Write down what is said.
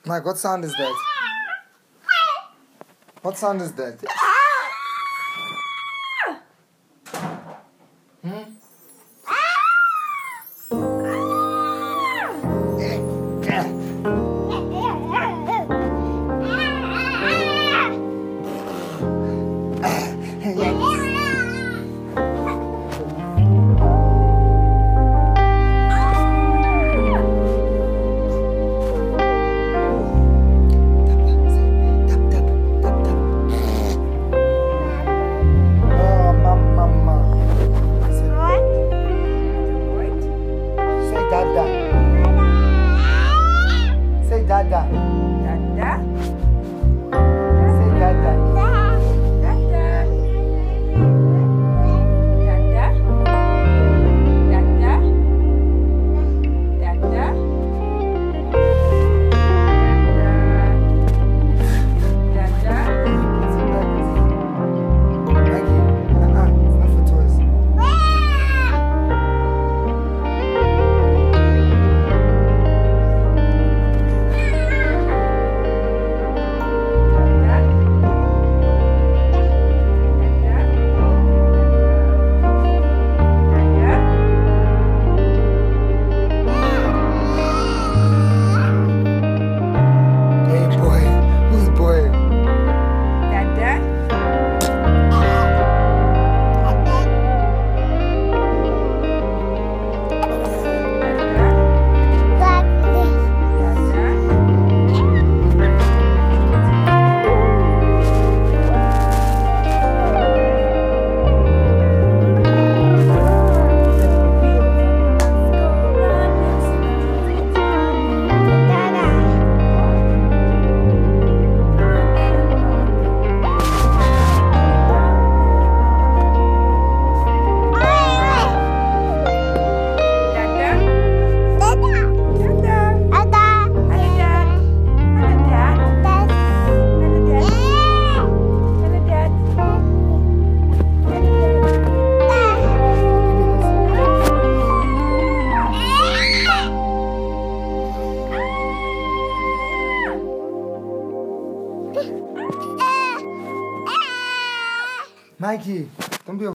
Mike, what sound is that? What sound is that? Hmm? Dada. Say Dada. Dada. Say Dada. Dada. Dada. Dada. Dada. Dada. Maggie, it's not for toys. Hey boy, who's boy? Dada. Mikey, don't be